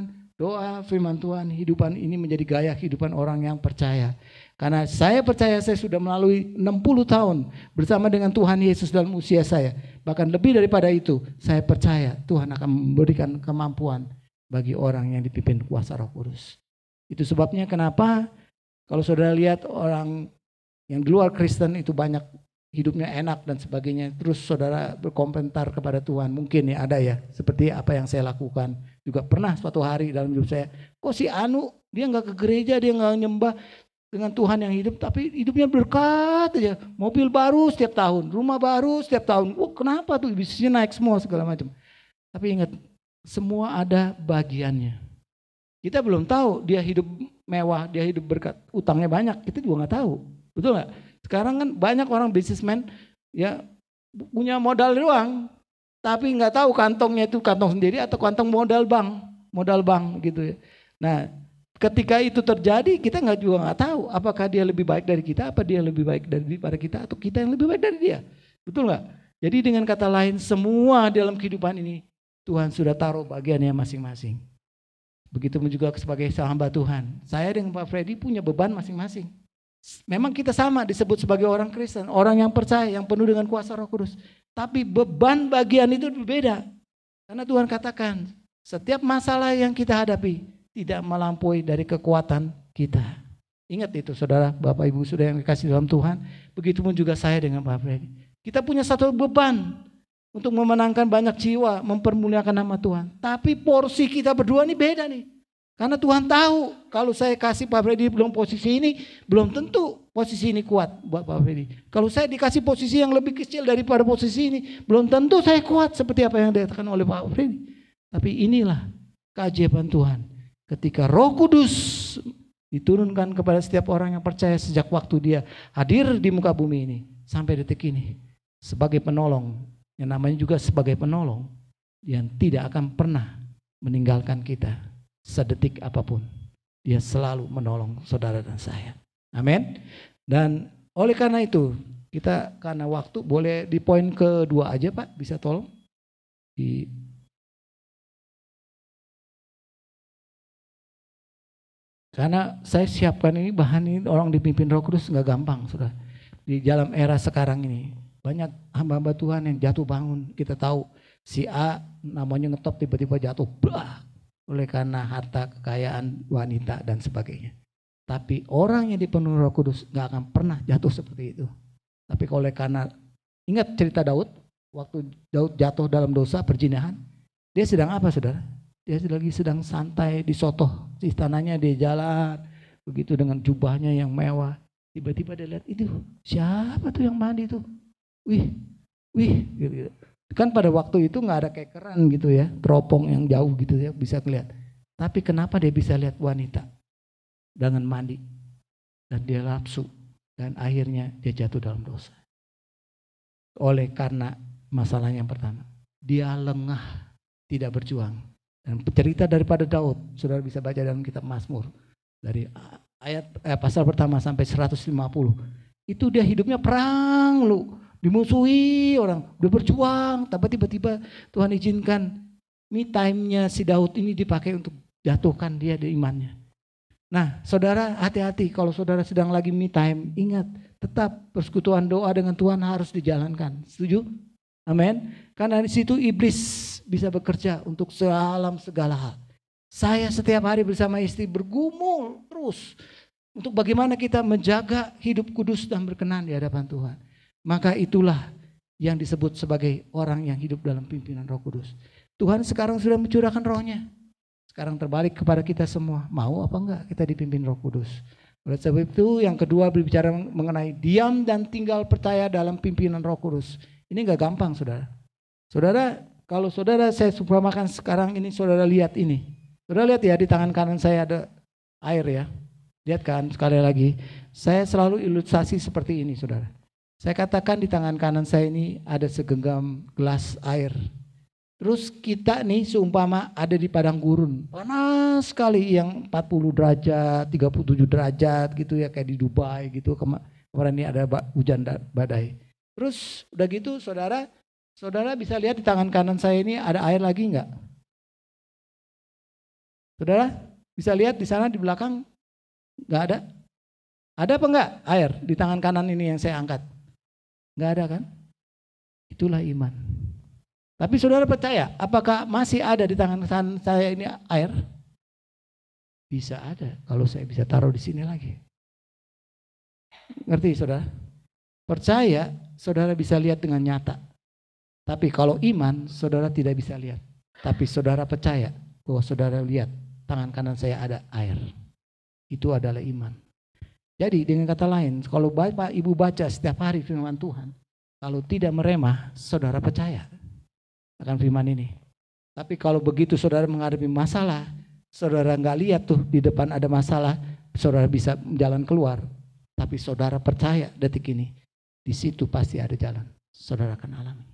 Tuhan, hidupan ini menjadi gaya kehidupan orang yang percaya. Karena saya percaya saya sudah melalui 60 tahun bersama dengan Tuhan Yesus dalam usia saya. Bahkan lebih daripada itu, saya percaya Tuhan akan memberikan kemampuan bagi orang yang dipimpin kuasa Roh Kudus. Itu sebabnya kenapa kalau saudara lihat orang yang di luar Kristen itu banyak hidupnya enak dan sebagainya, terus saudara berkomentar kepada Tuhan, mungkin ya ada ya, seperti apa yang saya lakukan. Juga pernah suatu hari dalam hidup saya, kok si Anu dia gak ke gereja, dia gak nyembah dengan Tuhan yang hidup, tapi hidupnya berkat aja, mobil baru setiap tahun, rumah baru setiap tahun, kenapa tuh bisnisnya naik semua segala macam. Tapi ingat, semua ada bagiannya. Kita belum tahu dia hidup mewah, dia hidup berkat, utangnya banyak, kita juga gak tahu, betul gak? Sekarang kan banyak orang bisnismen ya punya modal doang, tapi nggak tahu kantongnya itu kantong sendiri atau kantong modal bank gitu ya. Nah, ketika itu terjadi kita juga nggak tahu apakah dia lebih baik dari kita, apa dia lebih baik daripada kita, atau kita yang lebih baik dari dia, betul nggak? Jadi dengan kata lain semua dalam kehidupan ini Tuhan sudah taruh bagiannya masing-masing. Begitu juga sebagai hamba Tuhan, saya dengan Pak Freddy punya beban masing-masing. Memang kita sama disebut sebagai orang Kristen, orang yang percaya, yang penuh dengan kuasa Roh Kudus. Tapi beban bagian itu berbeda. Karena Tuhan katakan, setiap masalah yang kita hadapi tidak melampaui dari kekuatan kita. Ingat itu saudara, Bapak Ibu Saudara yang dikasih dalam Tuhan. Begitupun juga saya dengan Pak Freddy. Kita punya satu beban untuk memenangkan banyak jiwa, mempermuliakan nama Tuhan. Tapi porsi kita berdua ini beda nih. Karena Tuhan tahu kalau saya kasih Pak Freddy belum posisi ini, belum tentu posisi ini kuat buat Pak Freddy. Kalau saya dikasih posisi yang lebih kecil daripada posisi ini, belum tentu saya kuat seperti apa yang dikatakan oleh Pak Freddy. Tapi inilah keajaiban Tuhan. Ketika Roh Kudus diturunkan kepada setiap orang yang percaya sejak waktu dia hadir di muka bumi ini sampai detik ini sebagai penolong, yang namanya juga sebagai penolong yang tidak akan pernah meninggalkan kita. Sedetik apapun, dia selalu menolong saudara dan saya. Amin. Dan oleh karena itu, kita karena waktu boleh di poin kedua aja Pak, bisa tolong? Karena saya siapkan ini bahan ini orang dipimpin Roh Kudus nggak gampang, saudara. Di dalam era sekarang ini banyak hamba-hamba Tuhan yang jatuh bangun. Kita tahu si A namanya ngetop tiba-tiba jatuh, oleh karena harta, kekayaan, wanita dan sebagainya. Tapi orang yang dipenuhi Roh Kudus gak akan pernah jatuh seperti itu. Tapi oleh karena, ingat cerita Daud, waktu Daud jatuh dalam dosa perzinahan, dia sedang apa saudara? Dia lagi sedang santai di sotoh istananya, dia jalan begitu dengan jubahnya yang mewah. Tiba-tiba dia lihat, itu siapa tuh yang mandi tuh? Wih, gitu. Kan pada waktu itu nggak ada kayak keran gitu ya, teropong yang jauh gitu ya bisa lihat. Tapi kenapa dia bisa lihat wanita dengan mandi dan dia nafsu dan akhirnya dia jatuh dalam dosa. Oleh karena masalah yang pertama, dia lengah, tidak berjuang. Dan cerita daripada Daud, saudara bisa baca dalam kitab Mazmur. Dari pasal pertama sampai 150. Itu dia hidupnya perang lu. Dimusuhi orang, udah berjuang. Tapi tiba-tiba Tuhan izinkan me time-nya si Daud ini dipakai untuk jatuhkan dia di imannya. Nah saudara hati-hati kalau saudara sedang lagi me time. Ingat tetap persekutuan doa dengan Tuhan harus dijalankan. Setuju? Amin. Karena di situ iblis bisa bekerja untuk segala hal. Saya setiap hari bersama istri bergumul terus untuk bagaimana kita menjaga hidup kudus dan berkenan di hadapan Tuhan. Maka itulah yang disebut sebagai orang yang hidup dalam pimpinan Roh Kudus. Tuhan sekarang sudah mencurahkan Roh-Nya. Sekarang terbalik kepada kita semua. Mau apa enggak kita dipimpin Roh Kudus? Oleh sebab itu yang kedua berbicara mengenai diam dan tinggal percaya dalam pimpinan Roh Kudus. Ini enggak gampang saudara. Saudara, kalau saudara saya supamakan sekarang ini saudara lihat ini. Saudara lihat ya di tangan kanan saya ada air ya. Lihat kan sekali lagi. Saya selalu ilustrasi seperti ini saudara. Saya katakan di tangan kanan saya ini ada segenggam gelas air. Terus kita nih seumpama ada di padang gurun. Panas sekali yang 40 derajat, 37 derajat gitu ya kayak di Dubai gitu. Kemarin ini ada hujan badai. Terus udah gitu saudara bisa lihat di tangan kanan saya ini ada air lagi enggak? Saudara bisa lihat di sana di belakang enggak ada? Ada apa enggak air di tangan kanan ini yang saya angkat? Enggak ada kan? Itulah iman. Tapi saudara percaya, apakah masih ada di tangan kanan saya ini air? Bisa ada, kalau saya bisa taruh di sini lagi. Ngerti saudara? Percaya, saudara bisa lihat dengan nyata. Tapi kalau iman, saudara tidak bisa lihat. Tapi saudara percaya bahwa saudara lihat tangan kanan saya ada air. Itu adalah iman. Jadi dengan kata lain, kalau Bapak Ibu baca setiap hari firman Tuhan, kalau tidak meremah, saudara percaya akan firman ini. Tapi kalau begitu saudara menghadapi masalah, saudara nggak lihat tuh di depan ada masalah, saudara bisa jalan keluar. Tapi saudara percaya detik ini, di situ pasti ada jalan. Saudara akan alami.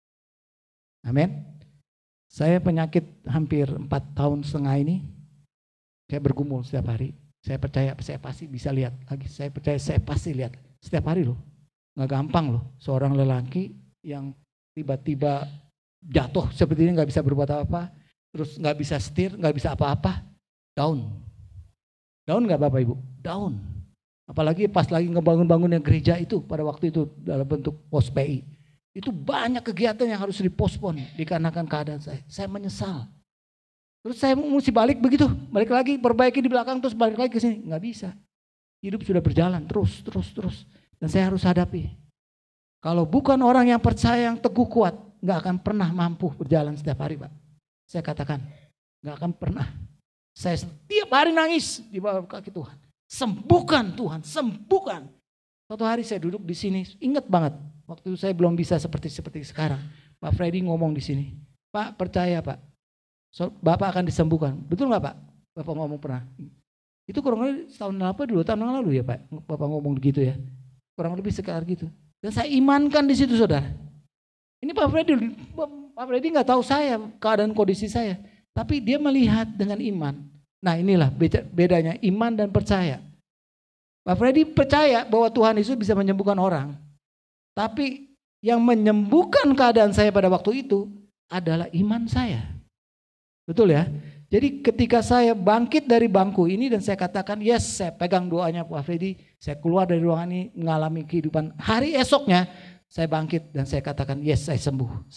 Amin. Saya penyakit hampir 4,5 tahun ini, saya bergumul setiap hari. Saya percaya saya pasti bisa lihat lagi. Saya percaya saya pasti lihat setiap hari loh. Nggak gampang loh. Seorang lelaki yang tiba-tiba jatuh seperti ini nggak bisa berbuat apa-apa. Terus nggak bisa setir, nggak bisa apa-apa. Down. Down nggak Bapak Ibu? Down. Apalagi pas lagi ngebangun-bangunnya gereja itu pada waktu itu dalam bentuk pos PI. Itu banyak kegiatan yang harus dipospon dikarenakan keadaan saya. Saya menyesal. Terus saya mesti balik begitu, balik lagi, perbaiki di belakang terus balik lagi ke sini. Nggak bisa. Hidup sudah berjalan terus. Dan saya harus hadapi. Kalau bukan orang yang percaya yang teguh kuat, nggak akan pernah mampu berjalan setiap hari Pak. Saya katakan, nggak akan pernah. Saya setiap hari nangis di bawah kaki Tuhan. Sembuhkan Tuhan, sembuhkan. Suatu hari saya duduk di sini, ingat banget. Waktu itu saya belum bisa seperti sekarang. Pak Freddy ngomong di sini, Pak percaya Pak. Bapak akan disembuhkan. Betul nggak Pak? Bapak ngomong pernah. Itu kurang lebih setahun apa 2 tahun yang lalu ya Pak. Bapak ngomong begitu ya. Kurang lebih sekitar gitu. Dan saya imankan di situ saudara. Ini Pak Freddy nggak tahu saya keadaan kondisi saya. Tapi dia melihat dengan iman. Nah inilah bedanya iman dan percaya. Pak Freddy percaya bahwa Tuhan Yesus bisa menyembuhkan orang. Tapi yang menyembuhkan keadaan saya pada waktu itu adalah iman saya. Betul ya? Jadi ketika saya bangkit dari bangku ini dan saya katakan yes, saya pegang doanya Pak Freddy, saya keluar dari ruangan ini mengalami kehidupan. Hari esoknya saya bangkit dan saya katakan yes, saya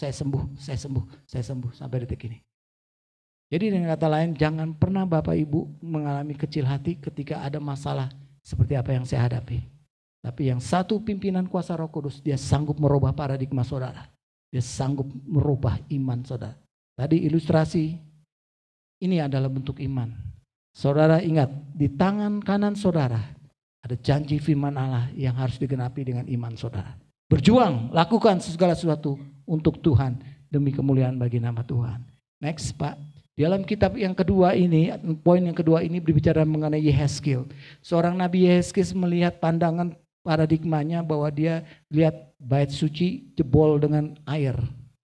sembuh sampai detik ini. Jadi dengan kata lain jangan pernah Bapak Ibu mengalami kecil hati ketika ada masalah seperti apa yang saya hadapi. Tapi yang satu pimpinan kuasa Roh Kudus, dia sanggup merubah paradigma saudara. Dia sanggup merubah iman saudara. Tadi ilustrasi ini adalah bentuk iman. Saudara ingat, di tangan kanan saudara ada janji firman Allah yang harus digenapi dengan iman saudara. Berjuang, lakukan segala sesuatu untuk Tuhan demi kemuliaan bagi nama Tuhan. Next Pak, dalam kitab yang kedua ini, poin yang kedua ini berbicara mengenai Yehezkiel. Seorang Nabi Yehezkiel melihat pandangan paradigmanya bahwa dia lihat bait suci jebol dengan air.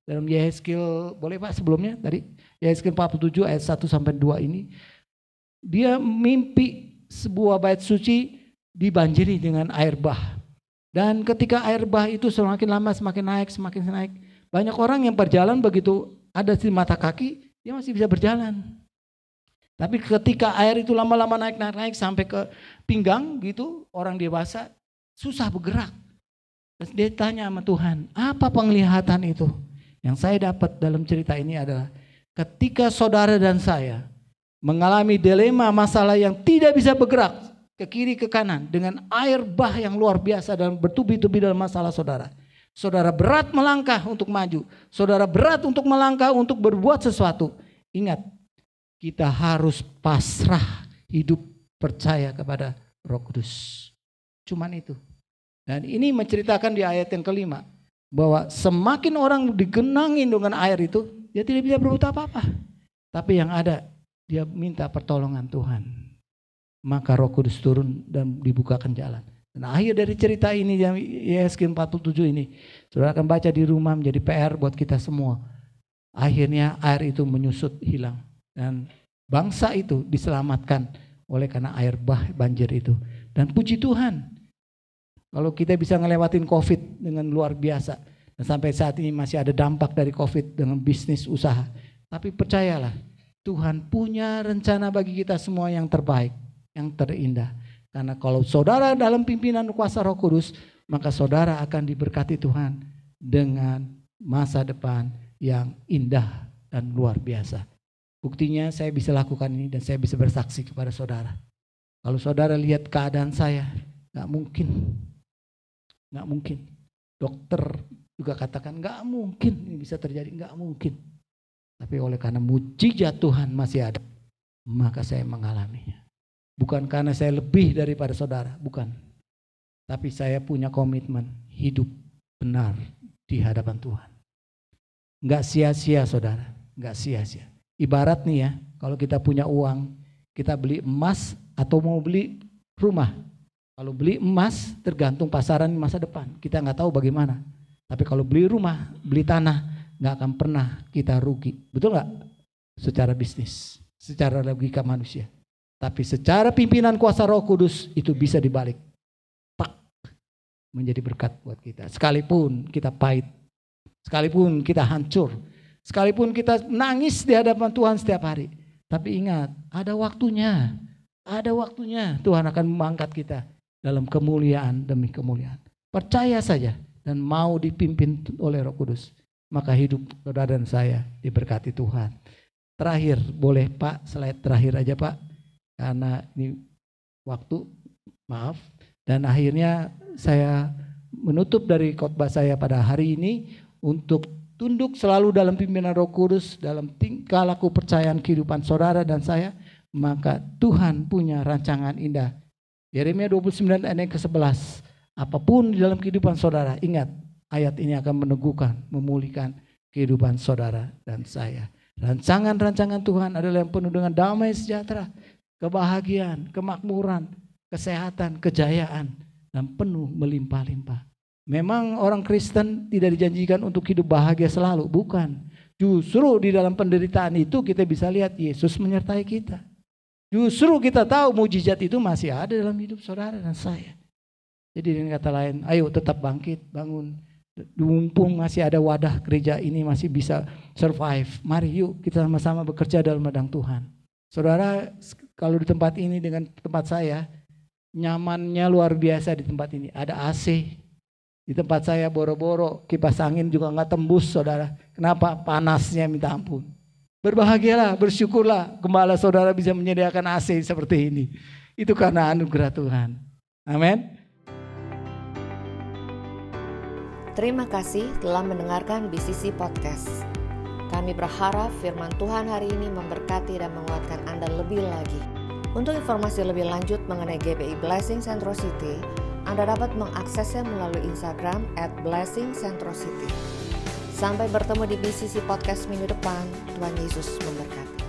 Dalam Yehezkiel, boleh Pak sebelumnya tadi, Yehezkiel 47 ayat 1-2 ini, dia mimpi sebuah bait suci dibanjiri dengan air bah. Dan ketika air bah itu semakin lama semakin naik. Banyak orang yang berjalan begitu ada di mata kaki, dia masih bisa berjalan. Tapi ketika air itu lama-lama naik sampai ke pinggang gitu, orang dewasa susah bergerak. Terus dia tanya sama Tuhan, apa penglihatan itu? Yang saya dapat dalam cerita ini adalah ketika saudara dan saya mengalami dilema masalah yang tidak bisa bergerak ke kiri ke kanan dengan air bah yang luar biasa dan bertubi-tubi dalam masalah saudara. Saudara berat melangkah untuk maju, saudara berat untuk melangkah untuk berbuat sesuatu. Ingat, kita harus pasrah hidup percaya kepada Roh Kudus. Cuman itu. Dan ini menceritakan di ayat yang kelima, bahwa semakin orang digenangin dengan air itu, dia tidak bisa berbuat apa-apa. Tapi yang ada, dia minta pertolongan Tuhan. Maka Roh Kudus turun dan dibukakan jalan. Dan akhir dari cerita ini, yang Yehezkiel 47 ini, saudara akan baca di rumah, menjadi PR buat kita semua. Akhirnya air itu menyusut, hilang. Dan bangsa itu diselamatkan oleh karena air bah banjir itu. Dan puji Tuhan, kalau kita bisa ngelewatin COVID dengan luar biasa. Dan sampai saat ini masih ada dampak dari COVID dengan bisnis usaha. Tapi percayalah, Tuhan punya rencana bagi kita semua yang terbaik, yang terindah. Karena kalau saudara dalam pimpinan kuasa Roh Kudus, maka saudara akan diberkati Tuhan dengan masa depan yang indah dan luar biasa. Buktinya saya bisa lakukan ini dan saya bisa bersaksi kepada saudara. Kalau saudara lihat keadaan saya, gak mungkin. Dokter juga katakan gak mungkin ini bisa terjadi, gak mungkin. Tapi oleh karena mujizat Tuhan masih ada, maka saya mengalaminya. Bukan karena saya lebih daripada saudara, bukan. Tapi saya punya komitmen hidup benar di hadapan Tuhan. Gak sia-sia saudara, gak sia-sia. Ibarat nih ya, kalau kita punya uang, kita beli emas atau mau beli rumah. Kalau beli emas tergantung pasaran masa depan, kita nggak tahu bagaimana. Tapi kalau beli rumah, beli tanah, nggak akan pernah kita rugi. Betul nggak? Secara bisnis, secara logika manusia. Tapi secara pimpinan kuasa Roh Kudus itu bisa dibalik. Pak, menjadi berkat buat kita. Sekalipun kita pahit, sekalipun kita hancur, sekalipun kita nangis di hadapan Tuhan setiap hari. Tapi ingat, ada waktunya. Ada waktunya Tuhan akan mengangkat kita dalam kemuliaan demi kemuliaan. Percaya saja dan mau dipimpin oleh Roh Kudus. Maka hidup saudara dan saya diberkati Tuhan. Terakhir, boleh Pak, slide terakhir aja Pak. Karena ini waktu, maaf. Dan akhirnya saya menutup dari khotbah saya pada hari ini untuk tunduk selalu dalam pimpinan Roh Kudus, dalam tingkah laku percayaan kehidupan saudara dan saya, maka Tuhan punya rancangan indah. Yeremia 29 ayat ke-11. Apapun di dalam kehidupan saudara, ingat ayat ini akan meneguhkan, memulihkan kehidupan saudara dan saya. Rancangan-rancangan Tuhan adalah yang penuh dengan damai sejahtera, kebahagiaan, kemakmuran, kesehatan, kejayaan, dan penuh melimpah-limpah. Memang orang Kristen tidak dijanjikan untuk hidup bahagia selalu, bukan. Justru di dalam penderitaan itu kita bisa lihat Yesus menyertai kita. Justru kita tahu mujizat itu masih ada dalam hidup saudara dan saya. Jadi dengan kata lain, ayo tetap bangkit, bangun. Mumpung masih ada wadah gereja ini masih bisa survive. Mari yuk kita sama-sama bekerja dalam ladang Tuhan. Saudara, kalau di tempat ini dengan tempat saya, nyamannya luar biasa di tempat ini. Ada AC. Di tempat saya boro-boro, kipas angin juga nggak tembus saudara. Kenapa? Panasnya minta ampun. Berbahagialah, bersyukurlah gembala saudara bisa menyediakan AC seperti ini. Itu karena anugerah Tuhan. Amin. Terima kasih telah mendengarkan BCC Podcast. Kami berharap firman Tuhan hari ini memberkati dan menguatkan Anda lebih lagi. Untuk informasi lebih lanjut mengenai GBI Blessing Central City, Anda dapat mengaksesnya melalui Instagram @blessingcentralcity. Sampai bertemu di BCC Podcast minggu depan. Tuhan Yesus memberkati.